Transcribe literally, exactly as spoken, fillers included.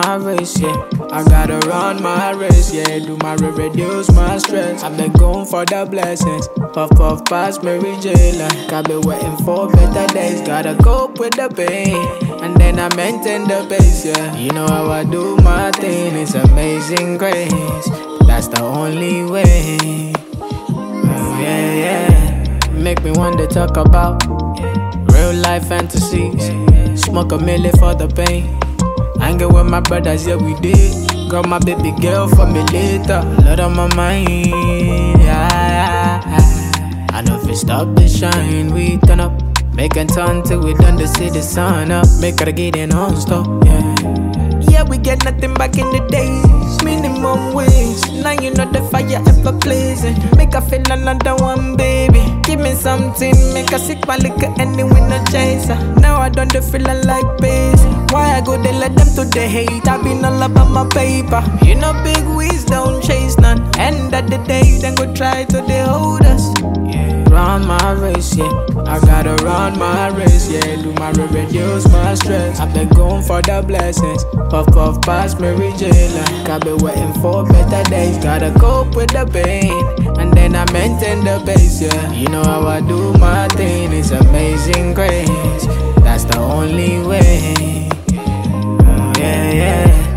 my race, yeah. I gotta run my race, yeah. Do my re reduce my stress. I've been going for the blessings. Puff puff past Mary J. Like I've been waiting for better days. Gotta cope with the pain, and then I maintain the pace, yeah. You know how I do my thing, it's amazing grace. That's the only way. Oh, yeah, yeah. Make me want to talk about real life fantasies. Smoke a milli for the pain. Hanging with my brothers, yeah, we did. Got my baby girl for me later. Lot on my mind, yeah, yeah. I know if we stop the shine, we turn up. Make a turn till we done to see the sun up. Make her get in on stop, yeah. Yeah, we get nothing back in the days. Minimum wage. Now you know the fire ever blazing. Make her feel another one, baby. Give me something, make her sick my liquor anyway, no chaser. Now I don't feel like base. Why I go they let them to the hate? I been all about my paper. You know big wigs don't chase none. End of the day, then go try to they hold us. Yeah. Run my race, yeah. I gotta run my race, yeah. Do my re reduce my stress. I've been going for the blessings. Puff puff past Mary J. Like I've been waiting for better days. Gotta cope with the pain, and then I maintain the pace, yeah. You know how I do my thing, it's amazing grace. That's the only way. Oh, yeah, yeah.